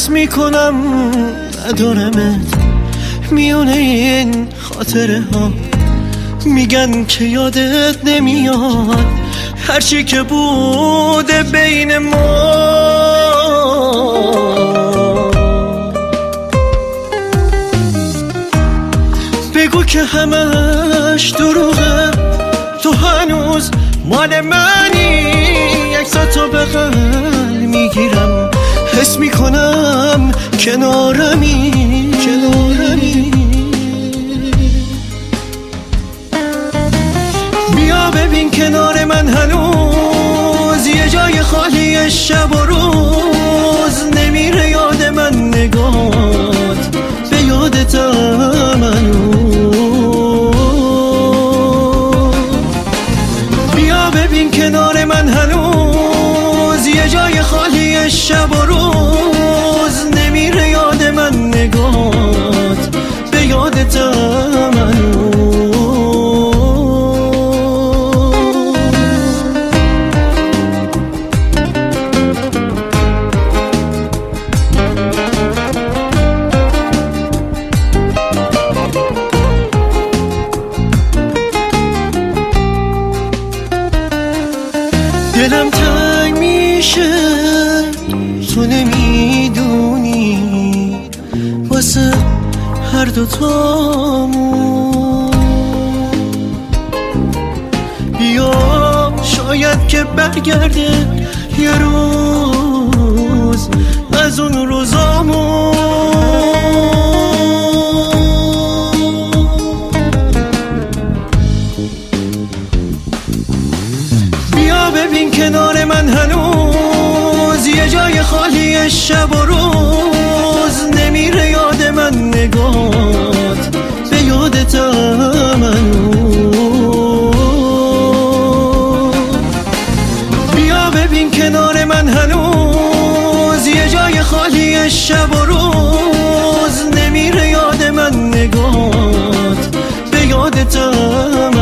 حس میکنم ندارمت میونه این خاطره ها. میگن که یادت نمیاد هرچی که بوده بین ما. بگو که همش دروغه، تو هنوز مال منی. عکساتو بغل میگیرم، حس میکنم کنارمی. بیا ببین کنار من هنوز یه جای خالی شب و روز. نمیره یاد من نگات، به یادتم هنوز. بیا ببین کنار من هنوز یه جای خالی شب و روز. نمیره یاد من نگات، به یادتم هنوز. دلم تنگ میشه تو نمیدونی، واسه هر دوتامون. بیا شاید که برگرده یه روز از اون روزامون. بیا ببین کنار من هنوز یه جای خالی شب و روز. نمیره یاد من نگات، به یادتم هنوز. بیا ببین کنار من هنوز یه جای خالی شب و روز. نمیره یاد من نگات، به یادتم